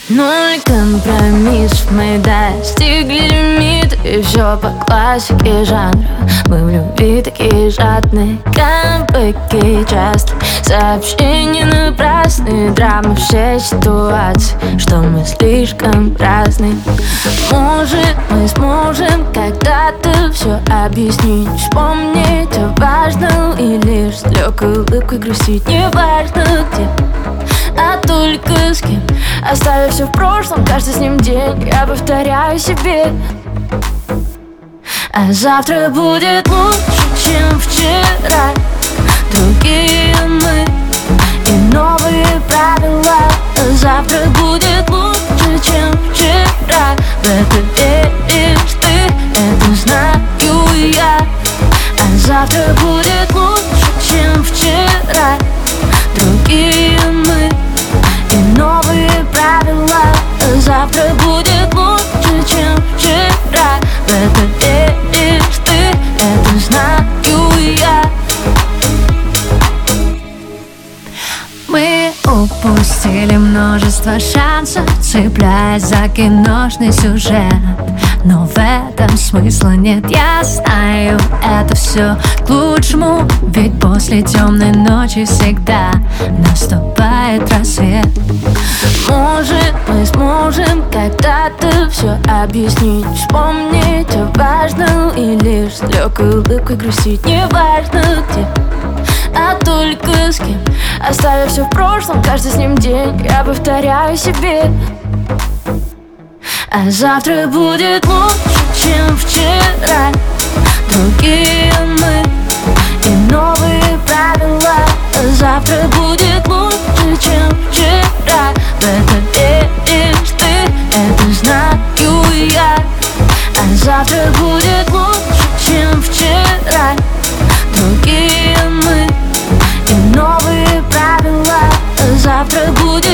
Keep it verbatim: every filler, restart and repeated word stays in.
Ноль компромиссов, мы достигли лимит. И все по классике жанра. Мы в любви такие жадные, камбэки часто. Сообщения напрасные, драма все ситуации, что мы слишком разные. Может, мы сможем когда-то все объяснить, вспомнить о важном и лишь с легкой улыбкой грустить. Не важно где, а только с кем. Оставив все в прошлом, каждый с ним день, я повторяю себе: а завтра будет лучше, чем вчера. Другие мы и новые правила. А завтра будет лучше, чем вчера. В это веришь ты, это знаю я. А завтра будет лучше, чем вчера. Другие мы и новые правила. А завтра будет лучше, чем вчера. В это веришь ты, это знаю я. Мы упустили множество шансов, цепляясь за киношный сюжет. Но в этом смысла нет, я знаю, это все к лучшему. Ведь после темной ночи всегда наступает рассвет. Может, мы сможем когда-то все объяснить, вспомнить о важном и лишь с легкой улыбкой грустить. Не важно где, а только с кем. Оставив все в прошлом, каждый с ним день, я повторяю себе: а завтра будет лучше, чем вчера. Другие мы и новые правила. А завтра будет лучше, чем вчера. В это веришь ты, это знаю я. А завтра будет лучше, чем вчера. Другие мы и новые правила. А завтра будет